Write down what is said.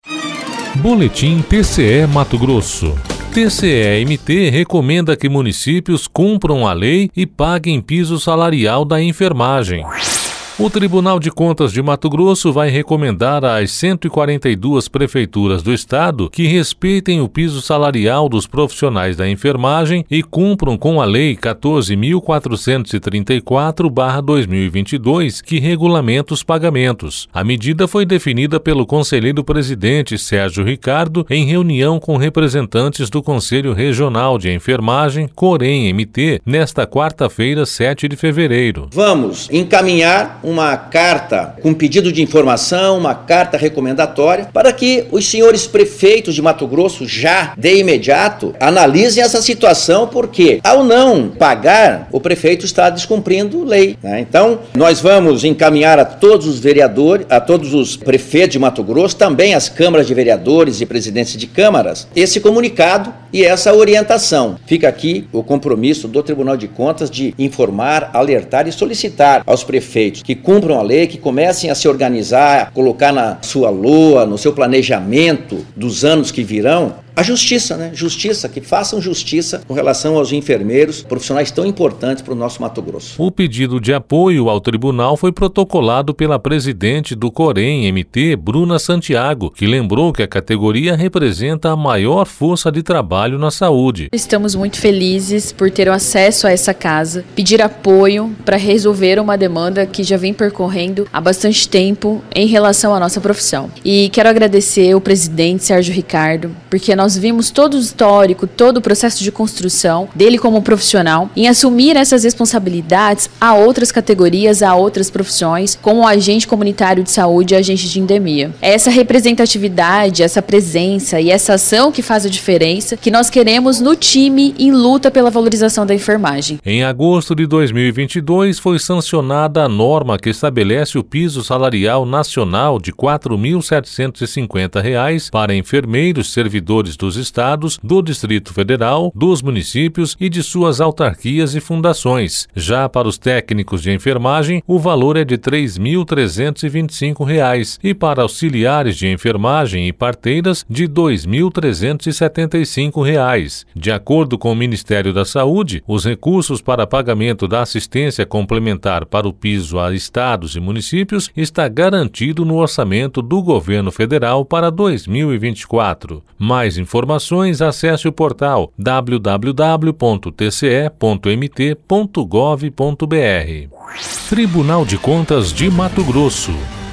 Boletim TCE Mato Grosso. TCE-MT recomenda que municípios cumpram a lei e paguem piso salarial da enfermagem. O Tribunal de Contas de Mato Grosso vai recomendar às 142 prefeituras do estado que respeitem o piso salarial dos profissionais da enfermagem e cumpram com a Lei 14.434/2022, que regulamenta os pagamentos. A medida foi definida pelo conselheiro-presidente Sérgio Ricardo em reunião com representantes do Conselho Regional de Enfermagem, COREN-MT, nesta quarta-feira, 7 de fevereiro. Vamos encaminhar uma carta com pedido de informação, uma carta recomendatória, para que os senhores prefeitos de Mato Grosso já, de imediato, analisem essa situação, porque ao não pagar, o prefeito está descumprindo lei, né? Então, nós vamos encaminhar a todos os vereadores, a todos os prefeitos de Mato Grosso, também as câmaras de vereadores e presidentes de câmaras, esse comunicado e essa orientação. Fica aqui o compromisso do Tribunal de Contas de informar, alertar e solicitar aos prefeitos que cumpram a lei, que comecem a se organizar, colocar na sua LOA, no seu planejamento dos anos que virão, a justiça, né? Justiça, que façam justiça com relação aos enfermeiros, profissionais tão importantes para o nosso Mato Grosso. O pedido de apoio ao tribunal foi protocolado pela presidente do COREN-MT, Bruna Santiago, que lembrou que a categoria representa a maior força de trabalho na saúde. Estamos muito felizes por ter acesso a essa casa, pedir apoio para resolver uma demanda que já vem percorrendo há bastante tempo em relação à nossa profissão. E quero agradecer o presidente Sérgio Ricardo, porque nós vimos todo o histórico, todo o processo de construção dele como profissional em assumir essas responsabilidades a outras categorias, a outras profissões, como agente comunitário de saúde e agente de endemia. É essa representatividade, essa presença e essa ação que faz a diferença que nós queremos no time em luta pela valorização da enfermagem. Em agosto de 2022 foi sancionada a norma que estabelece o piso salarial nacional de R$ 4.750 para enfermeiros, servidores dos estados, do Distrito Federal, dos municípios e de suas autarquias e fundações. Já para os técnicos de enfermagem, o valor é de R$ 3.325 e para auxiliares de enfermagem e parteiras, de R$ 2.375. De acordo com o Ministério da Saúde, os recursos para pagamento da assistência complementar para o piso a estados e municípios está garantido no orçamento do governo federal para 2024. Mais informações, acesse o portal www.tce.mt.gov.br. Tribunal de Contas de Mato Grosso.